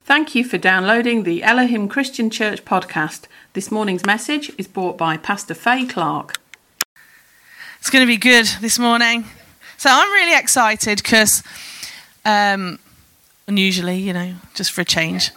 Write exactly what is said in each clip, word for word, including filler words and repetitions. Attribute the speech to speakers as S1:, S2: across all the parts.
S1: Thank you for downloading the Elohim Christian Church podcast. This morning's message is brought by Pastor Faye Clark.
S2: It's going to be good this morning. So I'm really excited because, um, unusually, you know, just for a change.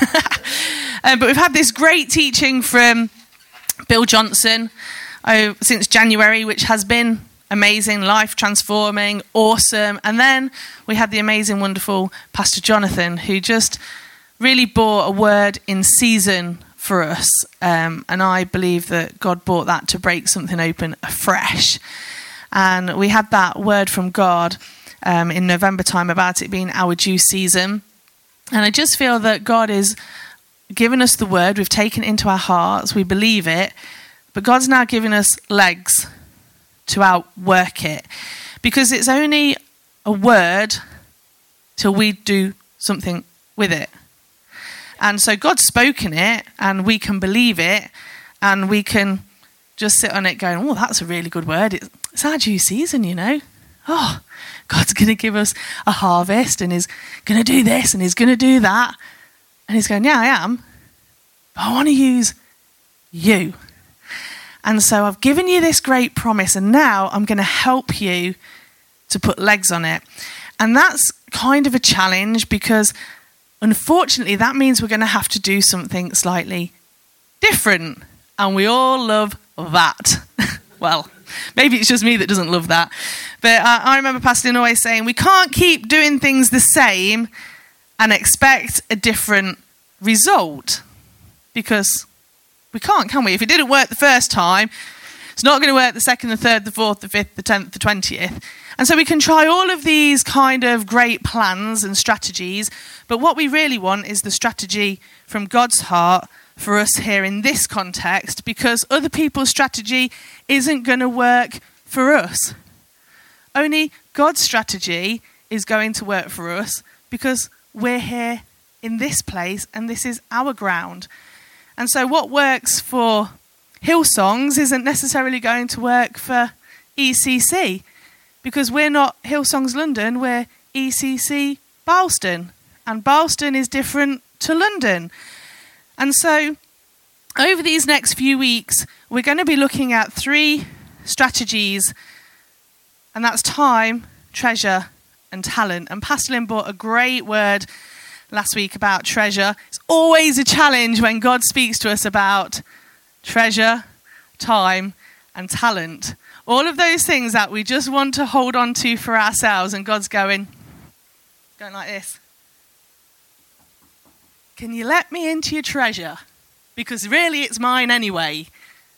S2: um, but we've had this great teaching from Bill Johnson uh, since January, which has been amazing, life-transforming, awesome. And then we had the amazing, wonderful Pastor Jonathan, who just really brought a word in season for us. Um, and I believe that God brought that to break something open afresh. And we had that word from God um, in November time about it being our due season. And I just feel that God is giving us the word. We've taken it into our hearts. We believe it. But God's now giving us legs to outwork it. Because it's only a word till we do something with it. And so God's spoken it, and we can believe it, and we can just sit on it going, oh, that's a really good word. It's, it's our due season, you know. Oh, God's going to give us a harvest, and he's going to do this, and he's going to do that. And he's going, yeah, I am. But I want to use you. And so I've given you this great promise, and now I'm going to help you to put legs on it. And that's kind of a challenge because unfortunately, that means we're going to have to do something slightly different. And we all love that. Well, maybe it's just me that doesn't love that. But uh, I remember Pastor Lynn always saying, we can't keep doing things the same and expect a different result. Because we can't, can we? If it didn't work the first time, it's not going to work the second, the third, the fourth, the fifth, the tenth, the twentieth. And so we can try all of these kind of great plans and strategies, but what we really want is the strategy from God's heart for us here in this context, because other people's strategy isn't going to work for us. Only God's strategy is going to work for us because we're here in this place and this is our ground. And so what works for Hillsongs isn't necessarily going to work for E C C. Because we're not Hillsongs London, we're E C C Barlston. And Barlston is different to London. And so over these next few weeks, we're going to be looking at three strategies. And that's time, treasure, and talent. And Pastor Lynn brought a great word last week about treasure. It's always a challenge when God speaks to us about treasure, time, and talent. All of those things that we just want to hold on to for ourselves, and God's going, going like this. Can you let me into your treasure? Because really it's mine anyway.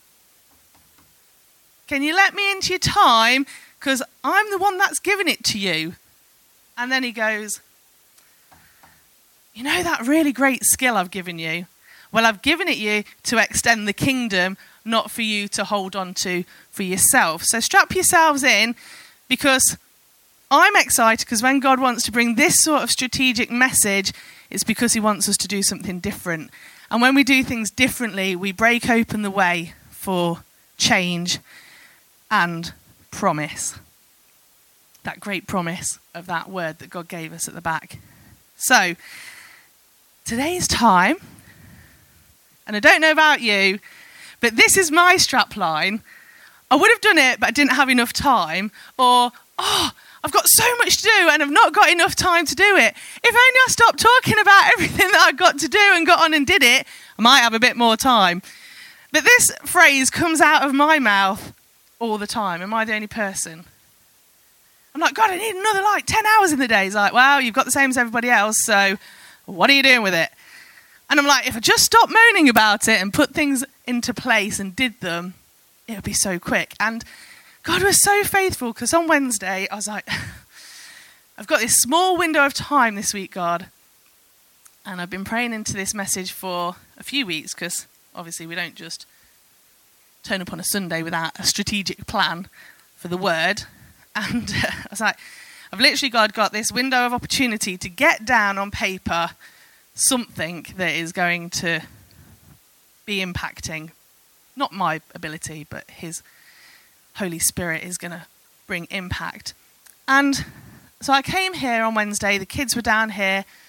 S2: Can you let me into your time? Because I'm the one that's given it to you. And then he goes, you know that really great skill I've given you? Well, I've given it you to extend the kingdom, not for you to hold on to for yourself. So strap yourselves in, because I'm excited because when God wants to bring this sort of strategic message, it's because he wants us to do something different. And when we do things differently, we break open the way for change and promise. That great promise of that word that God gave us at the back. So today's time, and I don't know about you, but this is my strap line. I would have done it, but I didn't have enough time. Or, oh, I've got so much to do and I've not got enough time to do it. If only I stopped talking about everything that I've got to do and got on and did it, I might have a bit more time. But this phrase comes out of my mouth all the time. Am I the only person? I'm like, God, I need another like ten hours in the day. He's like, well, you've got the same as everybody else, so what are you doing with it? And I'm like, if I just stopped moaning about it and put things into place and did them, it would be so quick. And God was so faithful, because on Wednesday, I was like, I've got this small window of time this week, God. And I've been praying into this message for a few weeks, because obviously we don't just turn up on a Sunday without a strategic plan for the word. And uh, I was like, I've literally, God, got this window of opportunity to get down on paper something that is going to be impacting, not my ability, but his Holy Spirit is going to bring impact. And so I came here on Wednesday, the kids were down here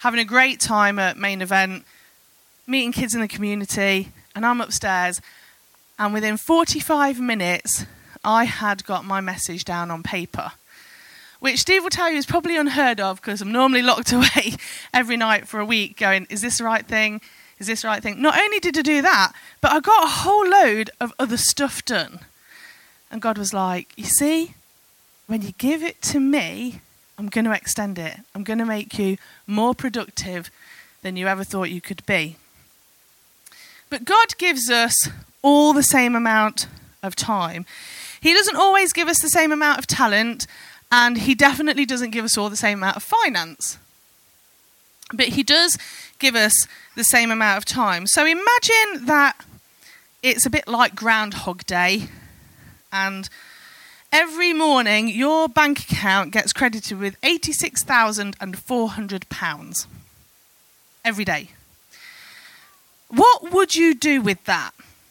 S2: having a great time at Main Event, meeting kids in the community, and I'm upstairs, and within forty-five minutes, I had got my message down on paper, which Steve will tell you is probably unheard of because I'm normally locked away every night for a week going, is this the right thing? Is this the right thing? Not only did I do that, but I got a whole load of other stuff done. And God was like, you see, when you give it to me, I'm going to extend it. I'm going to make you more productive than you ever thought you could be. But God gives us all the same amount of time. He doesn't always give us the same amount of talent, and he definitely doesn't give us all the same amount of finance. But he does give us the same amount of time. So imagine that it's a bit like Groundhog Day, and every morning your bank account gets credited with eighty-six thousand four hundred pounds every day. What would you do with that?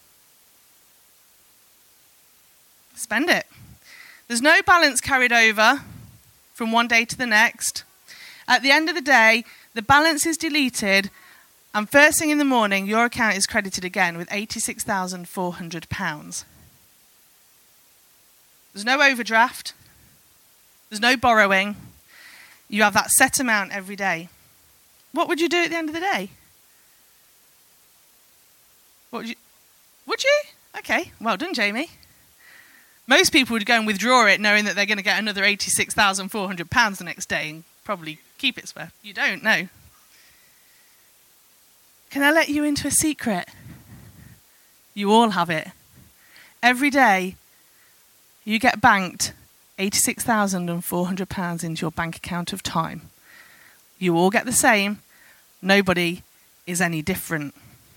S2: Spend it. There's no balance carried over from one day to the next. At the end of the day, the balance is deleted, and first thing in the morning, your account is credited again with eighty-six thousand four hundred pounds. There's no overdraft. There's no borrowing. You have that set amount every day. What would you do at the end of the day? What would you? Would you? Okay, well done, Jamie. Most people would go and withdraw it knowing that they're going to get another eighty-six thousand four hundred pounds the next day and probably keep it spare. You don't, no. Can I let you into a secret? You all have it. Every day, you get banked eighty-six thousand four hundred pounds into your bank account of time. You all get the same. Nobody is any different.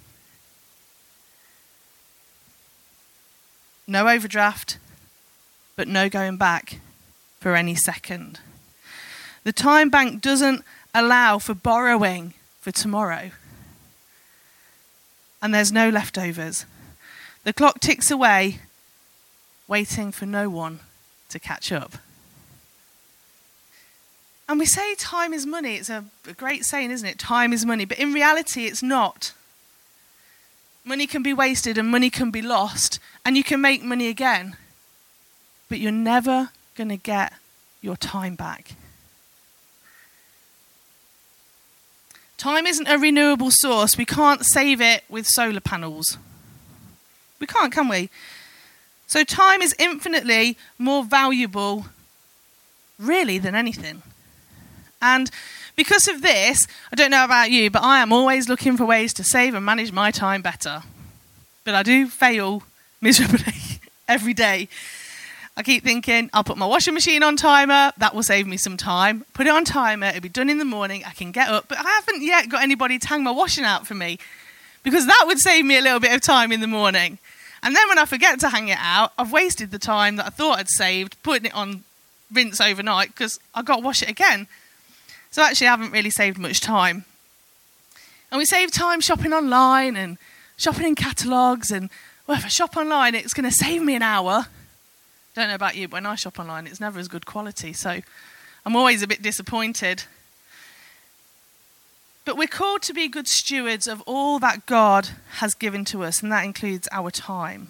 S2: No overdraft, but no going back for any second. The time bank doesn't allow for borrowing for tomorrow. And there's no leftovers. The clock ticks away, waiting for no one to catch up. And we say time is money. It's a, a great saying, isn't it? Time is money. But in reality, it's not. Money can be wasted and money can be lost, and you can make money again. But you're never going to get your time back. Time isn't a renewable source. We can't save it with solar panels. We can't, can we? So time is infinitely more valuable, really, than anything. And because of this, I don't know about you, but I am always looking for ways to save and manage my time better. But I do fail miserably every day. I keep thinking, I'll put my washing machine on timer, that will save me some time. Put it on timer, it'll be done in the morning, I can get up. But I haven't yet got anybody to hang my washing out for me, because that would save me a little bit of time in the morning. And then when I forget to hang it out, I've wasted the time that I thought I'd saved, putting it on rinse overnight, because I've got to wash it again. So actually I haven't really saved much time. And we save time shopping online and shopping in catalogues, and well, if I shop online, it's going to save me an hour. Don't know about you, but when I shop online, it's never as good quality, so I'm always a bit disappointed. But we're called to be good stewards of all that God has given to us, and that includes our time.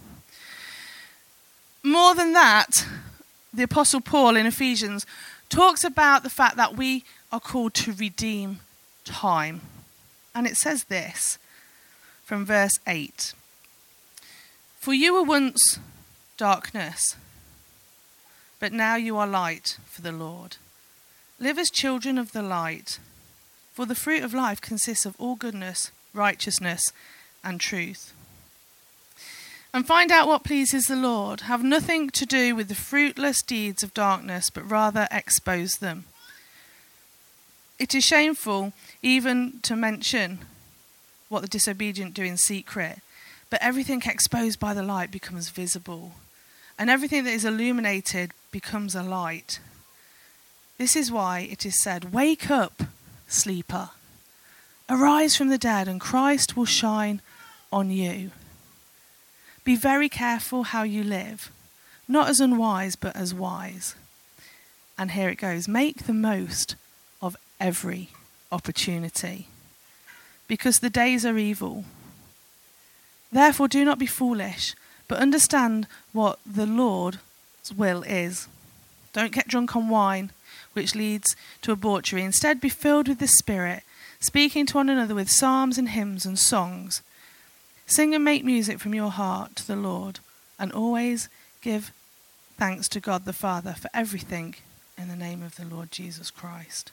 S2: More than that, the Apostle Paul in Ephesians talks about the fact that we are called to redeem time. And it says this from verse eight. For you were once darkness, but now you are light for the Lord. Live as children of the light, for the fruit of life consists of all goodness, righteousness, and truth. And find out what pleases the Lord. Have nothing to do with the fruitless deeds of darkness, but rather expose them. It is shameful even to mention what the disobedient do in secret, but everything exposed by the light becomes visible, and everything that is illuminated becomes a light. This is why it is said, wake up, sleeper. Arise from the dead, and Christ will shine on you. Be very careful how you live, not as unwise, but as wise. And here it goes, make the most of every opportunity, because the days are evil. Therefore, do not be foolish, but understand what the Lord's will is. Don't get drunk on wine, which leads to debauchery. Instead, be filled with the Spirit, speaking to one another with psalms and hymns and songs. Sing and make music from your heart to the Lord, and always give thanks to God the Father for everything in the name of the Lord Jesus Christ.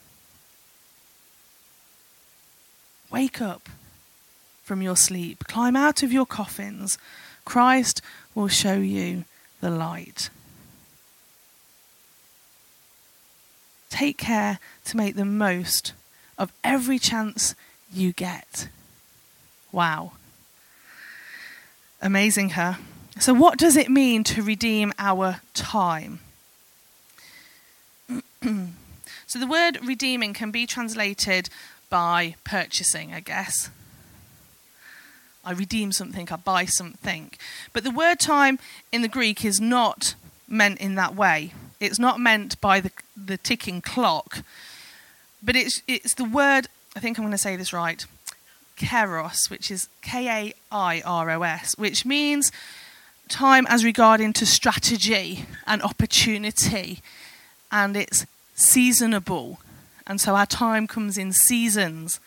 S2: Wake up from your sleep. Climb out of your coffins. Christ will show you the light. Take care to make the most of every chance you get. Wow. Amazing, huh? So what does it mean to redeem our time? So the word redeeming can be translated by purchasing, I guess. I redeem something, I buy something. But the word time in the Greek is not meant in that way. It's not meant by the, the ticking clock. But it's it's the word, I think I'm going to say this right, kairos, which is K A I R O S, which means time as regarding to strategy and opportunity. And it's seasonable. And so our time comes in seasons.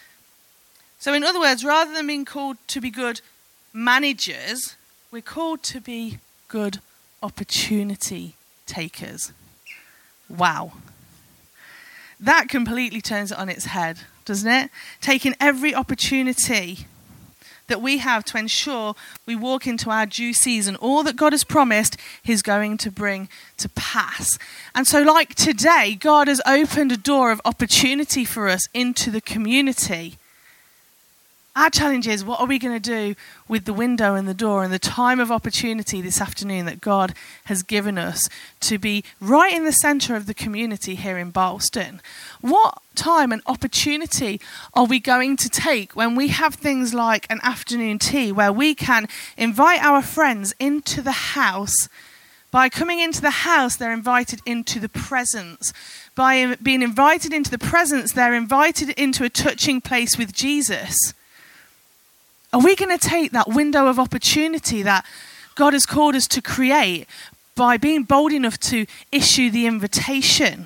S2: So in other words, rather than being called to be good managers, we're called to be good opportunity takers. Wow. That completely turns it on its head, doesn't it? Taking every opportunity that we have to ensure we walk into our due season. All that God has promised, he's going to bring to pass. And so like today, God has opened a door of opportunity for us into the community. Our challenge is, what are we going to do with the window and the door and the time of opportunity this afternoon that God has given us to be right in the centre of the community here in Barlston? What time and opportunity are we going to take when we have things like an afternoon tea where we can invite our friends into the house? By coming into the house, they're invited into the presence. By being invited into the presence, they're invited into a touching place with Jesus. Are we going to take that window of opportunity that God has called us to create by being bold enough to issue the invitation?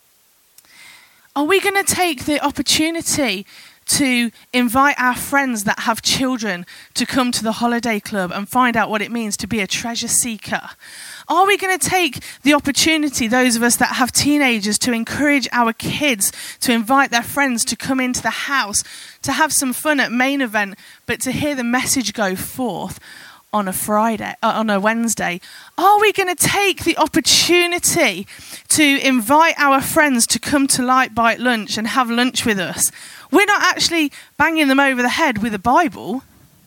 S2: Are we going to take the opportunity to invite our friends that have children to come to the holiday club and find out what it means to be a treasure seeker? Are we going to take the opportunity, those of us that have teenagers, to encourage our kids to invite their friends to come into the house, to have some fun at main event, but to hear the message go forth on a Friday, uh, on a Wednesday? Are we going to take the opportunity to invite our friends to come to Light Bite Lunch and have lunch with us? We're not actually banging them over the head with a Bible.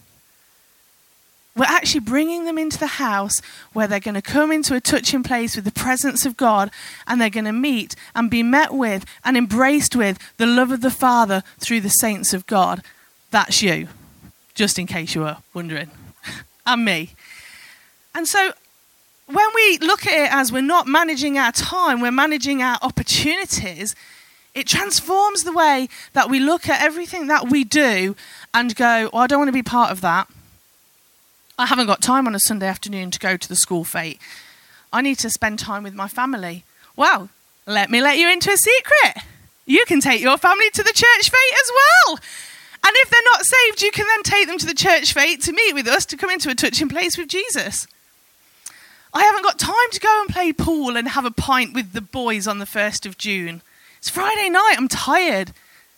S2: We're actually bringing them into the house where they're going to come into a touching place with the presence of God, and they're going to meet and be met with and embraced with the love of the Father through the saints of God. That's you, just in case you were wondering. And me. And so when we look at it as we're not managing our time, we're managing our opportunities, it transforms the way that we look at everything that we do and go, oh, I don't want to be part of that. I haven't got time on a Sunday afternoon to go to the school fete. I need to spend time with my family. Well, let me let you into a secret. You can take your family to the church fete as well. And if they're not saved, you can then take them to the church fete to meet with us, to come into a touching place with Jesus. I haven't got time to go and play pool and have a pint with the boys on the first of June. It's Friday night, I'm tired.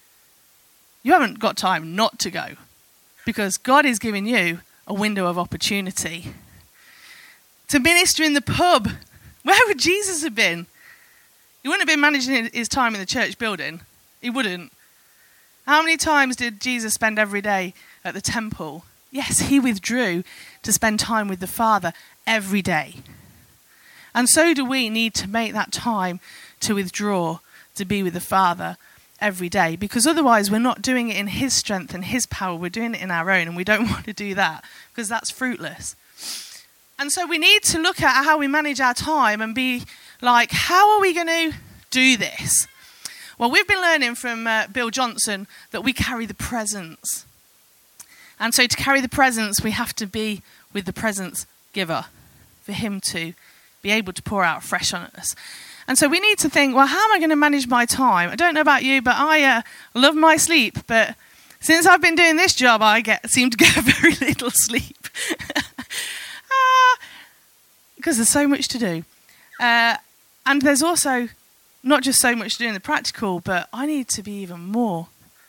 S2: You haven't got time not to go, because God is giving you a window of opportunity to minister in the pub. Where would Jesus have been? He wouldn't have been managing his time in the church building. He wouldn't. How many times did Jesus spend every day at the temple? Yes, he withdrew to spend time with the Father every day. And so do we need to make that time to withdraw to be with the Father every day, because otherwise we're not doing it in his strength and his power. We're doing it in our own, and we don't want to do that because that's fruitless. And so we need to look at how we manage our time and be like, how are we going to do this? Well, we've been learning from uh, Bill Johnson that we carry the presence. And so to carry the presence, we have to be with the presence giver for him to be able to pour out fresh on us. And so we need to think, well, how am I going to manage my time? I don't know about you, but I uh, love my sleep. But since I've been doing this job, I get seem to get very little sleep. ah, because there's so much to do. Uh, and there's also not just so much to do in the practical, but I need to be even more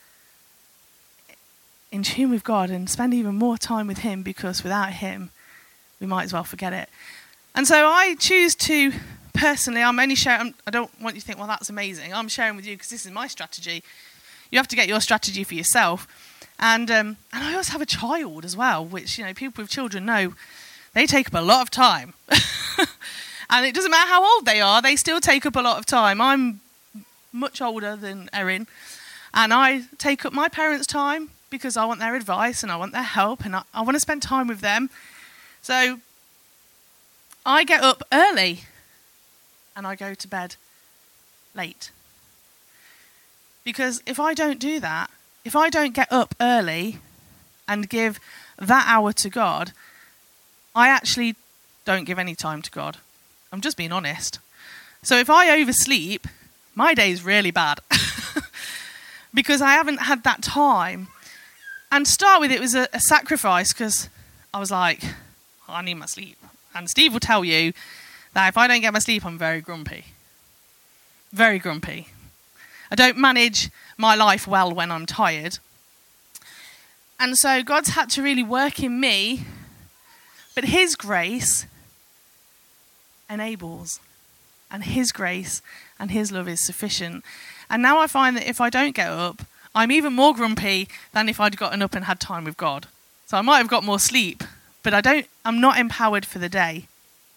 S2: in tune with God and spend even more time with him, because without him, we might as well forget it. And so I choose to, personally, I'm only sharing, I don't want you to think, well, that's amazing. I'm sharing with you because this is my strategy. You have to get your strategy for yourself. And um, and I also have a child as well, which, you know, people with children know they take up a lot of time. And it doesn't matter how old they are, they still take up a lot of time. I'm much older than Erin, and I take up my parents' time because I want their advice and I want their help, and I, I want to spend time with them. So I get up early and I go to bed late. Because if I don't do that, if I don't get up early and give that hour to God, I actually don't give any time to God. I'm just being honest. So if I oversleep, my day's really bad because I haven't had that time. And to start with, it was a, a sacrifice because I was like, oh, I need my sleep. And Steve will tell you that if I don't get my sleep, I'm very grumpy. Very grumpy. I don't manage my life well when I'm tired. And so God's had to really work in me, but his grace enables, and his grace and his love is sufficient. And now I find that if I don't get up, I'm even more grumpy than if I'd gotten up and had time with God. So I might have got more sleep, but I don't, I'm not empowered for the day.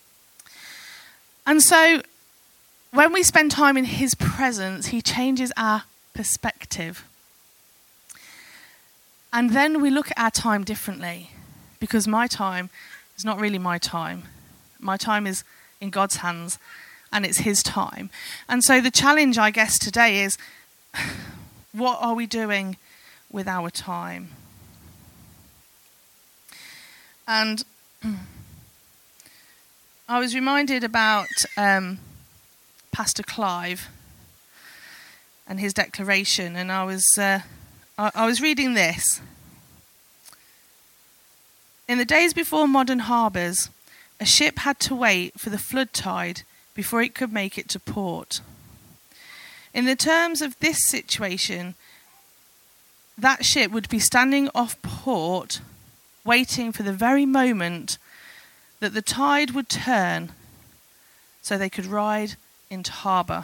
S2: And so when we spend time in his presence, he changes our perspective. And then we look at our time differently, because my time is not really my time. My time is in God's hands, and it's his time. And so the challenge, I guess, today is, what are we doing with our time? And I was reminded about um, Pastor Clive and his declaration, and I was uh, I, I was reading this. In the days before modern harbours, a ship had to wait for the flood tide before it could make it to port. In the terms of this situation, that ship would be standing off port, waiting for the very moment that the tide would turn so they could ride into harbour.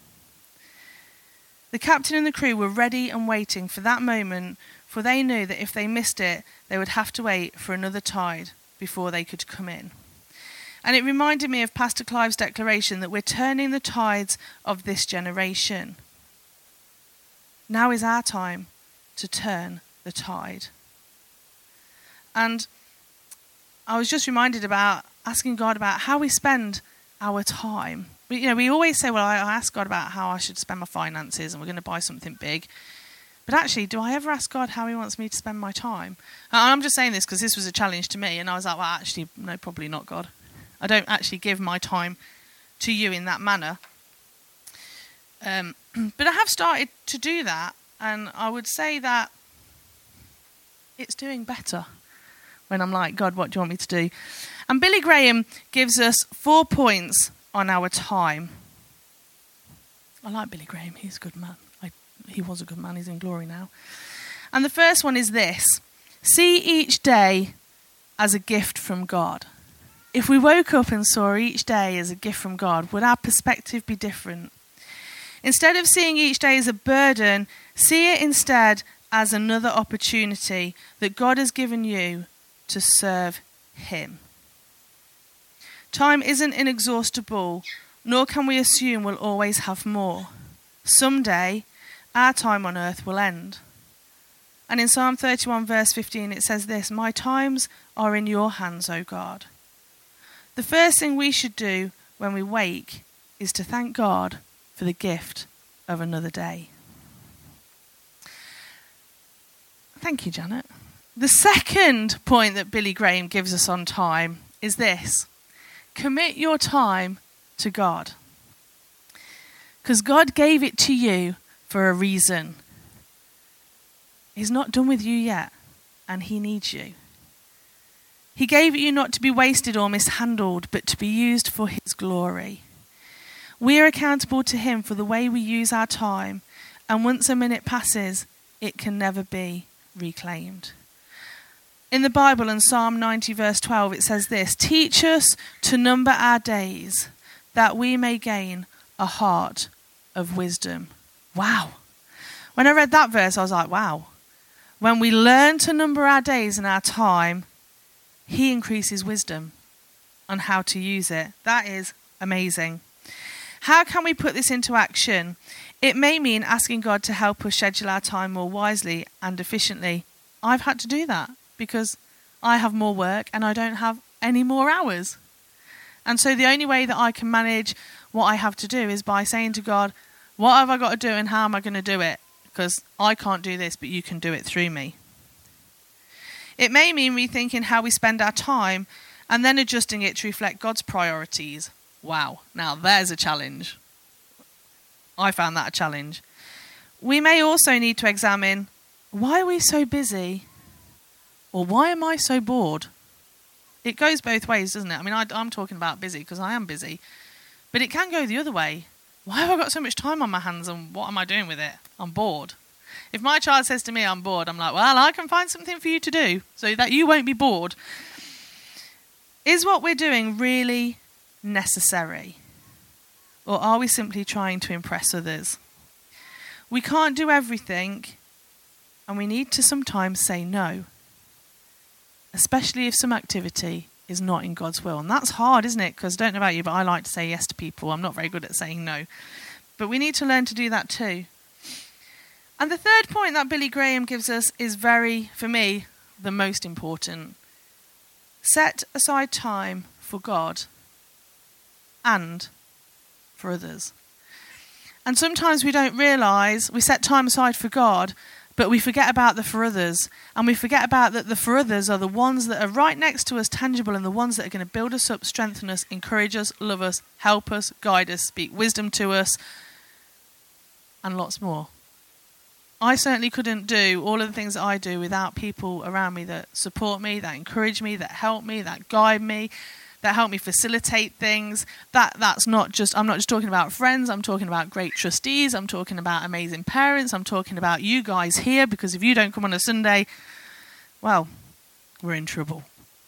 S2: The captain and the crew were ready and waiting for that moment, for they knew that if they missed it, they would have to wait for another tide before they could come in. And it reminded me of Pastor Clive's declaration that we're turning the tides of this generation. Now is our time to turn the tide. And I was just reminded about asking God about how we spend our time. We, you know, we always say, well, I ask God about how I should spend my finances and we're going to buy something big. But actually, do I ever ask God how he wants me to spend my time? And I'm just saying this because this was a challenge to me. And I was like, well, actually, no, probably not, God. I don't actually give my time to you in that manner. Um, but I have started to do that. And I would say that it's doing better when I'm like, God, what do you want me to do? And Billy Graham gives us four points on our time. I like Billy Graham. He's a good man. I, he was a good man. He's in glory now. And the first one is this. See each day as a gift from God. If we woke up and saw each day as a gift from God, would our perspective be different? Instead of seeing each day as a burden, see it instead as another opportunity that God has given you to serve him. Time isn't inexhaustible, nor can we assume we'll always have more. Someday, our time on earth will end. And in Psalm thirty-one, verse fifteen, it says this, my times are in your hands, O God. The first thing we should do when we wake is to thank God for the gift of another day. Thank you, Janet. The second point that Billy Graham gives us on time is this: commit your time to God. Because God gave it to you for a reason. He's not done with you yet, and he needs you. He gave it you not to be wasted or mishandled, but to be used for his glory. We are accountable to him for the way we use our time, and once a minute passes, it can never be reclaimed. In the Bible, in Psalm ninety verse twelve, it says this: teach us to number our days, that we may gain a heart of wisdom. Wow. When I read that verse, I was like, wow. When we learn to number our days and our time, he increases wisdom on how to use it. That is amazing. How can we put this into action? It may mean asking God to help us schedule our time more wisely and efficiently. I've had to do that because I have more work and I don't have any more hours. And so the only way that I can manage what I have to do is by saying to God, what have I got to do and how am I going to do it? Because I can't do this, but you can do it through me. It may mean rethinking how we spend our time and then adjusting it to reflect God's priorities. Wow, now there's a challenge. I found that a challenge. We may also need to examine, why are we so busy? Or why am I so bored? It goes both ways, doesn't it? I mean, I, I'm talking about busy because I am busy. But it can go the other way. Why have I got so much time on my hands and what am I doing with it? I'm bored. If my child says to me, I'm bored, I'm like, well, I can find something for you to do so that you won't be bored. Is what we're doing really necessary? Or are we simply trying to impress others? We can't do everything, and we need to sometimes say no, especially if some activity is not in God's will. And that's hard, isn't it? Because I don't know about you, but I like to say yes to people. I'm not very good at saying no. But we need to learn to do that too. And the third point that Billy Graham gives us is very, for me, the most important. Set aside time for God and for others. And sometimes we don't realise we set time aside for God, but we forget about the for others. And we forget about that the for others are the ones that are right next to us, tangible, and the ones that are going to build us up, strengthen us, encourage us, love us, help us, guide us, speak wisdom to us, and lots more. I certainly couldn't do all of the things that I do without people around me that support me, that encourage me, that help me, that guide me, that help me facilitate things. That that's not just, I'm not just talking about friends, I'm talking about great trustees, I'm talking about amazing parents, I'm talking about you guys here, because if you don't come on a Sunday, well, we're in trouble.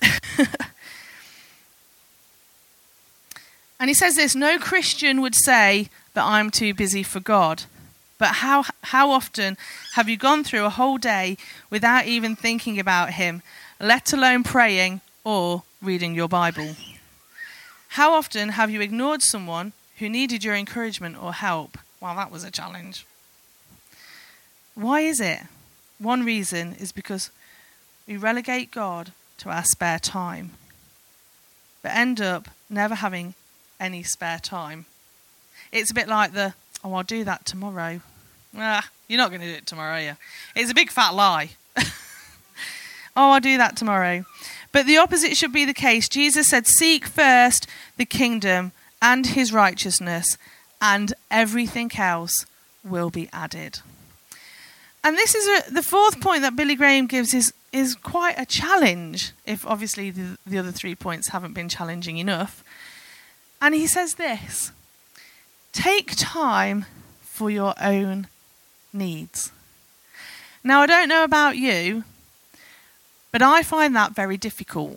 S2: And he says this: no Christian would say that I'm too busy for God. But how how often have you gone through a whole day without even thinking about him, let alone praying or reading your Bible? How often have you ignored someone who needed your encouragement or help? Well, that was a challenge. Why is it? One reason is because we relegate God to our spare time, but end up never having any spare time. It's a bit like the, oh, I'll do that tomorrow. Ah, you're not going to do it tomorrow, are you? It's a big fat lie. Oh, I'll do that tomorrow. But the opposite should be the case. Jesus said, seek first the kingdom and his righteousness, and everything else will be added. And this is a, the fourth point that Billy Graham gives is, is quite a challenge, if obviously the, the other three points haven't been challenging enough. And he says this: take time for your own needs. Now, I don't know about you, but I find that very difficult.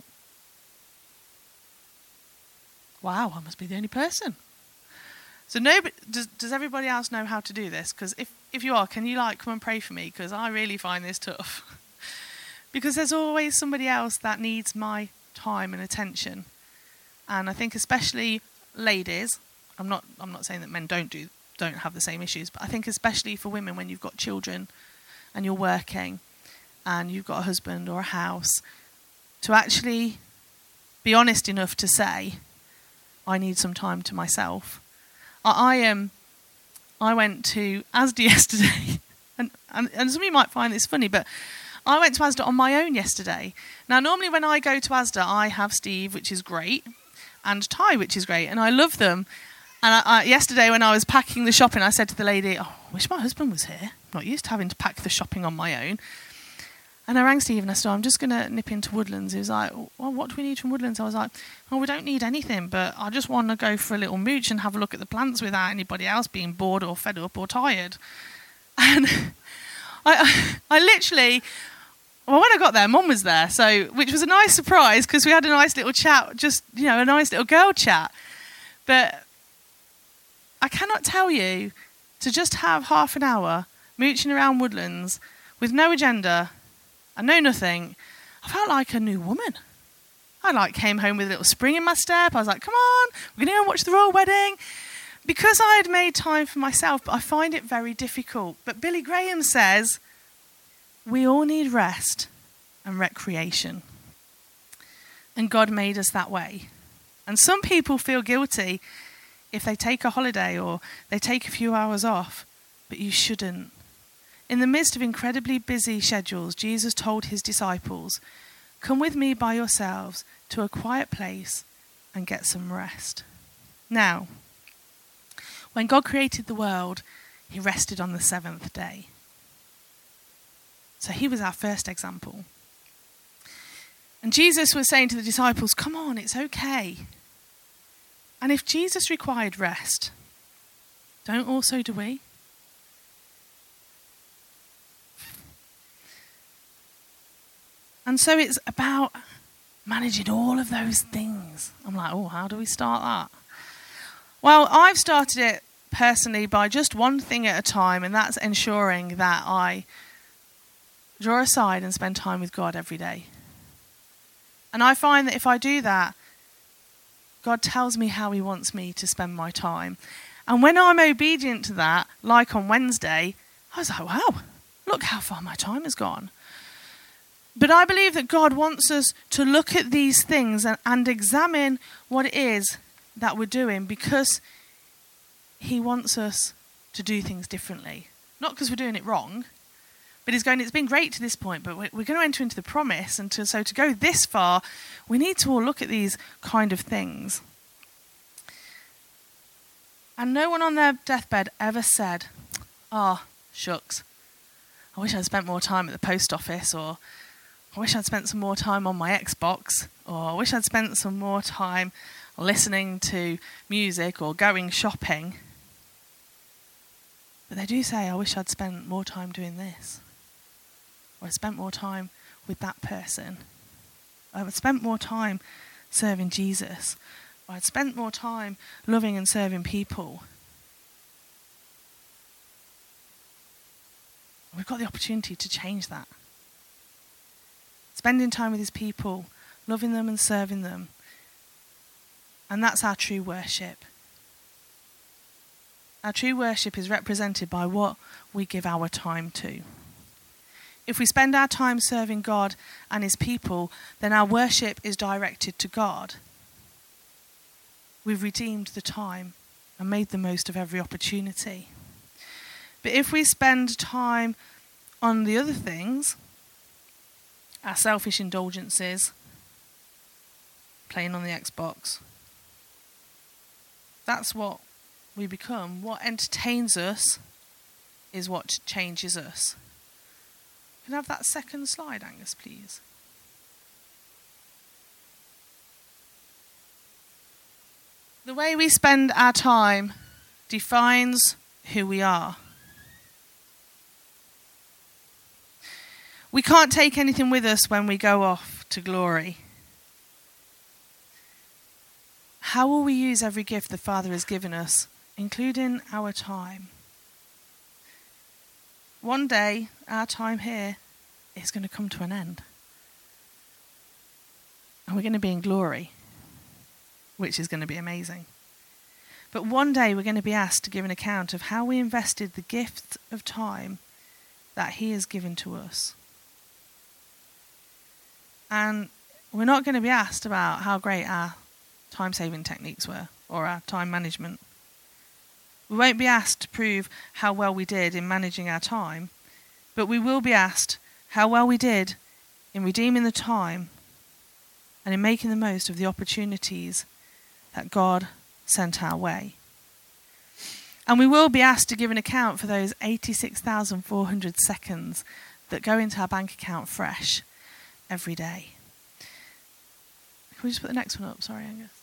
S2: Wow, I must be the only person. So nobody, does, does everybody else know how to do this? Because if, if you are, can you like come and pray for me? Because I really find this tough. Because there's always somebody else that needs my time and attention. And I think especially ladies, I'm not I'm not saying that men don't do don't have the same issues, but I think especially for women, when you've got children and you're working and you've got a husband or a house, to actually be honest enough to say, I need some time to myself. I, I am I went to Asda yesterday, and, and, and some of you might find this funny, but I went to Asda on my own yesterday. Now, normally when I go to Asda, I have Steve, which is great, and Ty, which is great, and I love them. And I, I, yesterday when I was packing the shopping, I said to the lady, oh, I wish my husband was here. I'm not used to having to pack the shopping on my own. And I rang Steve and I said, I'm just going to nip into Woodlands. He was like, well, what do we need from Woodlands? I was like, oh, we don't need anything, but I just want to go for a little mooch and have a look at the plants without anybody else being bored or fed up or tired. And I, I literally, well, when I got there, Mum was there, so which was a nice surprise because we had a nice little chat, just, you know, a nice little girl chat. But I cannot tell you to just have half an hour mooching around Woodlands with no agenda, I know nothing. I felt like a new woman. I like came home with a little spring in my step. I was like, come on, we're going to go and watch the royal wedding. Because I had made time for myself, but I find it very difficult. But Billy Graham says, we all need rest and recreation. And God made us that way. And some people feel guilty if they take a holiday or they take a few hours off, but you shouldn't. In the midst of incredibly busy schedules, Jesus told his disciples, come with me by yourselves to a quiet place and get some rest. Now, when God created the world, he rested on the seventh day. So he was our first example. And Jesus was saying to the disciples, come on, it's okay. And if Jesus required rest, don't also do we? And so it's about managing all of those things. I'm like, oh, how do we start that? Well, I've started it personally by just one thing at a time, and that's ensuring that I draw aside and spend time with God every day. And I find that if I do that, God tells me how he wants me to spend my time. And when I'm obedient to that, like on Wednesday, I was like, wow, look how far my time has gone. But I believe that God wants us to look at these things and, and examine what it is that we're doing, because he wants us to do things differently. Not because we're doing it wrong, but he's going, it's been great to this point, but we're, we're going to enter into the promise. And to, so to go this far, we need to all look at these kind of things. And no one on their deathbed ever said, oh, shucks, I wish I'd spent more time at the post office, or I wish I'd spent some more time on my Xbox, or I wish I'd spent some more time listening to music or going shopping. But they do say, I wish I'd spent more time doing this, or I spent more time with that person, or I'd spent more time serving Jesus, or I'd spent more time loving and serving people. We've got the opportunity to change that. Spending time with his people, loving them and serving them. And that's our true worship. Our true worship is represented by what we give our time to. If we spend our time serving God and his people, then our worship is directed to God. We've redeemed the time and made the most of every opportunity. But if we spend time on the other things, our selfish indulgences, playing on the Xbox, that's what we become. What entertains us is what changes us. Can I have that second slide, Angus, please? The way we spend our time defines who we are. We can't take anything with us when we go off to glory. How will we use every gift the Father has given us, including our time? One day, our time here is going to come to an end. And we're going to be in glory, which is going to be amazing. But one day we're going to be asked to give an account of how we invested the gift of time that he has given to us. And we're not going to be asked about how great our time-saving techniques were or our time management. We won't be asked to prove how well we did in managing our time, but we will be asked how well we did in redeeming the time and in making the most of the opportunities that God sent our way. And we will be asked to give an account for those eighty-six thousand four hundred seconds that go into our bank account fresh every day. Can we just put the next one up? Sorry, Angus.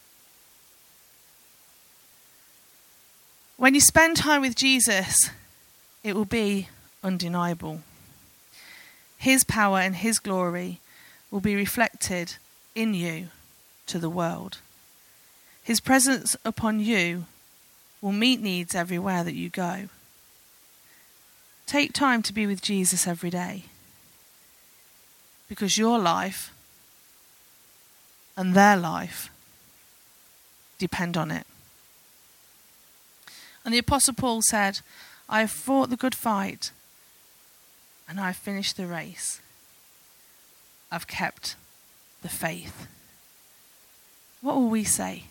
S2: When you spend time with Jesus, it will be undeniable. His power and his glory will be reflected in you to the world. His presence upon you will meet needs everywhere that you go. Take time to be with Jesus every day, because your life and their life depend on it. And the Apostle Paul said, I have fought the good fight and I have finished the race. I've kept the faith. What will we say?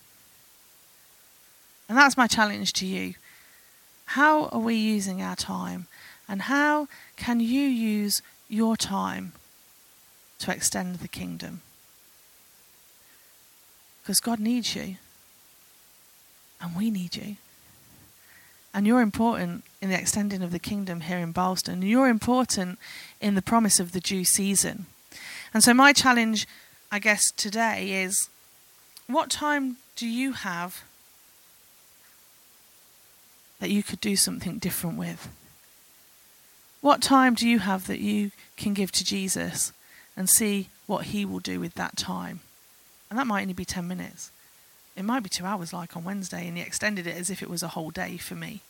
S2: And that's my challenge to you. How are we using our time? And how can you use your time to extend the kingdom? Because God needs you. And we need you. And you're important in the extending of the kingdom here in Barlston. You're important in the promise of the due season. And so my challenge, I guess, today is, what time do you have that you could do something different with? What time do you have that you can give to Jesus and see what he will do with that time? And that might only be ten minutes. It might be two hours like on Wednesday, and he extended it as if it was a whole day for me.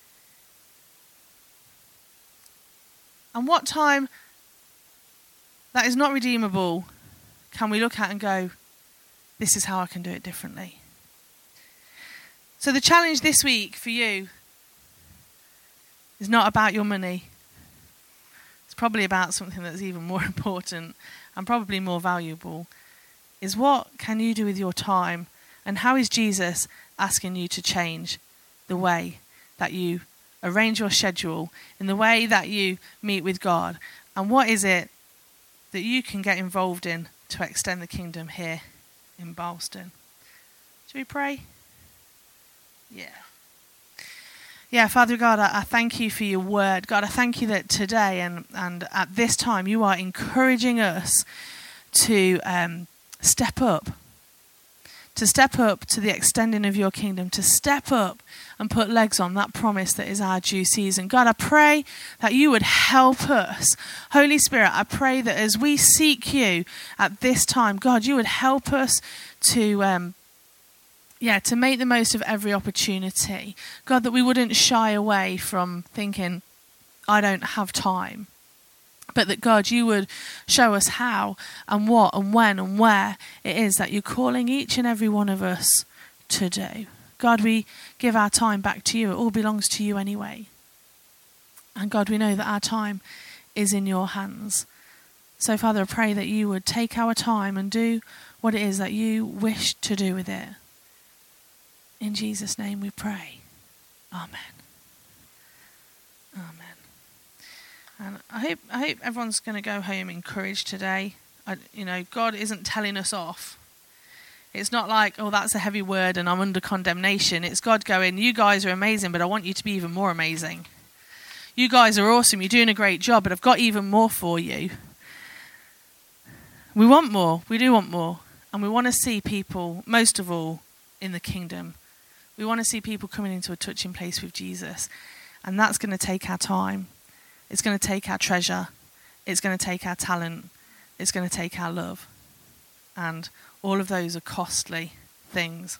S2: And what time that is not redeemable can we look at and go, this is how I can do it differently? So the challenge this week for you is not about your money. It's probably about something that's even more important and probably more valuable. Is what can you do with your time? And how is Jesus asking you to change the way that you arrange your schedule, in the way that you meet with God? And what is it that you can get involved in to extend the kingdom here in Barlston? Should we pray? Yeah. Yeah, Father God, I, I thank you for your word. God, I thank you that today and, and at this time you are encouraging us to um, step up. To step up to the extending of your kingdom, to step up and put legs on that promise that is our due season. God, I pray that you would help us. Holy Spirit, I pray that as we seek you at this time, God, you would help us to, um, yeah, to make the most of every opportunity. God, that we wouldn't shy away from thinking, I don't have time. But that, God, you would show us how and what and when and where it is that you're calling each and every one of us to do. God, we give our time back to you. It all belongs to you anyway. And God, we know that our time is in your hands. So, Father, I pray that you would take our time and do what it is that you wish to do with it. In Jesus' name we pray. Amen. Amen. And I hope I hope everyone's going to go home encouraged today. I, you know, God isn't telling us off. It's not like, oh, that's a heavy word and I'm under condemnation. It's God going, you guys are amazing, but I want you to be even more amazing. You guys are awesome. You're doing a great job, but I've got even more for you. We want more. We do want more. And we want to see people, most of all, in the kingdom. We want to see people coming into a touching place with Jesus. And that's going to take our time. It's going to take our treasure. It's going to take our talent. It's going to take our love. And all of those are costly things.